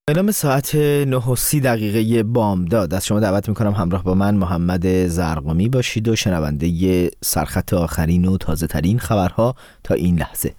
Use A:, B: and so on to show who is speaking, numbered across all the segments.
A: به نام ساعت 9:30 بامداد از شما دعوت میکنم همراه با من محمد زرقامی باشید و شنونده سرخط آخرین و تازه ترین خبرها تا این لحظه.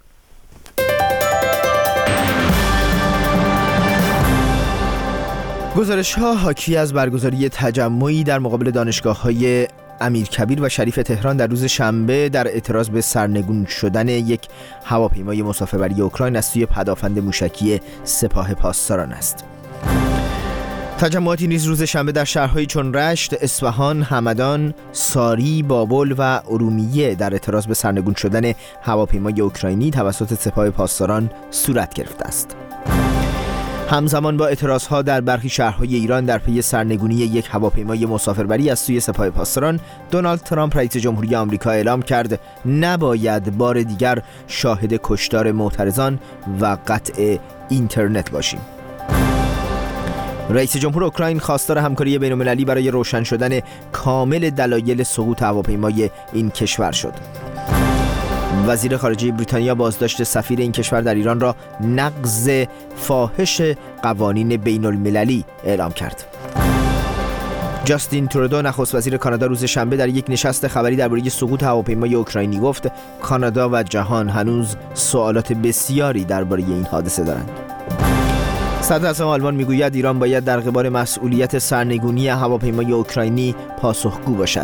A: گزارش ها حاکی از برگزاری تجمعی در مقابل دانشگاه‌های امیرکبیر و شریف تهران در روز شنبه در اعتراض به سرنگون شدن یک هواپیمای مسافربری اوکراین از سوی پدافند موشکی سپاه پاسداران است. تجمعاتی نیز روز شنبه در شهرهایی چون رشت، اصفهان، همدان، ساری، بابل و ارومیه در اعتراض به سرنگون شدن هواپیمای اوکراینی توسط سپاه پاسداران صورت گرفته است. همزمان با اعتراضها در برخی شهرهای ایران در پی سرنگونی یک هواپیمای مسافربری از سوی سپاه پاسداران، دونالد ترامپ رئیس جمهوری آمریکا اعلام کرد نباید بار دیگر شاهد کشتار معترضان و قطع اینترنت باشیم. رئیس جمهور اوکراین خواستار همکاری بین‌المللی برای روشن شدن کامل دلایل سقوط هواپیمای این کشور شد. وزیر خارجه بریتانیا بازداشت سفیر این کشور در ایران را نقض فاحش قوانین بین المللی اعلام کرد. جاستین ترودو نخست وزیر کانادا روز شنبه در یک نشست خبری درباره سقوط هواپیمای اوکراینی گفت کانادا و جهان هنوز سوالات بسیاری درباره این حادثه دارند. صدر اعظم آلمان میگوید ایران باید در قبال مسئولیت سرنگونی هواپیمای اوکراینی پاسخگو باشد.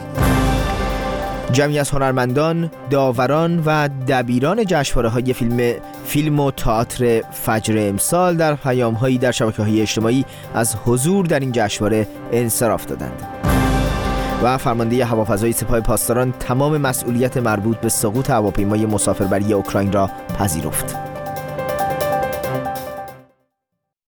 A: جمعی از هنرمندان، داوران و دبیران جشنواره‌های فیلم و تئاتر فجر امسال در پیام‌هایی در شبکه‌های اجتماعی از حضور در این جشنواره انصراف دادند. و فرمانده هوافضای سپاه پاسداران تمام مسئولیت مربوط به سقوط هواپیمای مسافربری اوکراین را پذیرفت.